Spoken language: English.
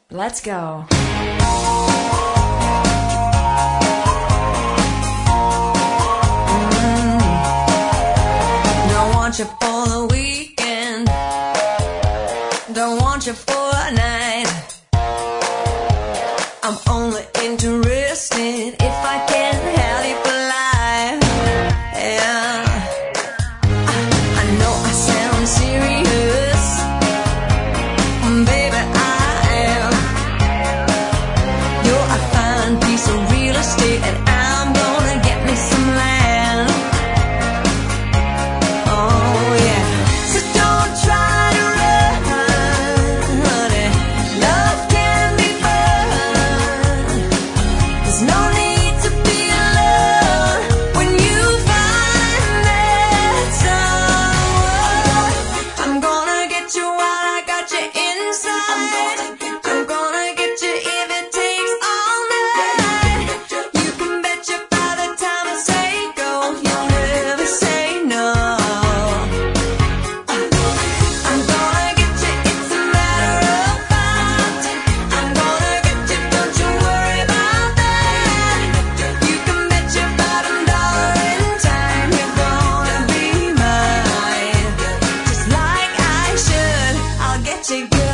Let's go. Don't want you for the weekend. Don't want you for a night. I'm only interested if I can have you for life. Yeah. I know I sound serious, baby, I am. You're a fine piece of real estate, and I'm gonna get me some land. Oh yeah. So don't try to run, honey. Love can be fun. There's no need to be alone when you find that someone. I'm gonna get you while I got you inside. I'm gonna get you if it takes all night. You can bet you by the time I say go, you'll never say no. I'm gonna get you, it's a matter of fact. I'm gonna get you, don't you worry about that. You can bet your bottom dollar in time you're gonna be mine. Just like I should, I'll get you good.